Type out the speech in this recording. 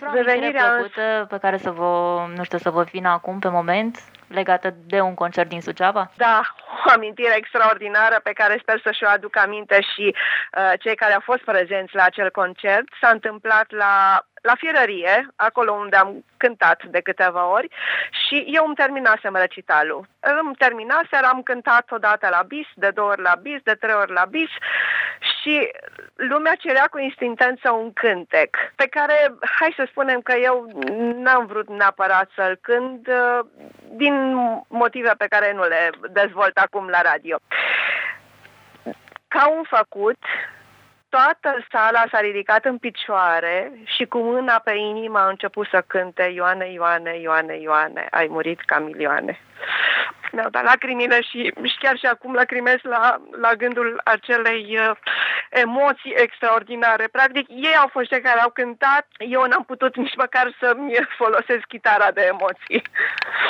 o amintire plăcută pe care să vă vină acum pe moment, legată de un concert din Suceava? Da, o amintire extraordinară pe care sper să și-o aduc aminte și cei care au fost prezenți la acel concert. S-a întâmplat la Fierărie, acolo unde am cântat de câteva ori și eu îmi terminasem recitalul. Am cântat odată la bis, de 2 ori la bis, de 3 ori la bis și lumea cerea cu insistență un cântec pe care, hai să spunem că eu n-am vrut neapărat să-l cânt din motive pe care nu le dezvolt acum la radio. Ca un făcut, toată sala s-a ridicat în picioare și cu mâna pe inimă a început să cânte Ioane, Ioane, Ioane, Ioane, ai murit ca milioane. Mi-au dat lacrimile și chiar și acum lacrimez la gândul acelei emoții extraordinare. Practic, ei au fost cei care au cântat, eu n-am putut nici măcar să-mi folosesc chitara de emoții.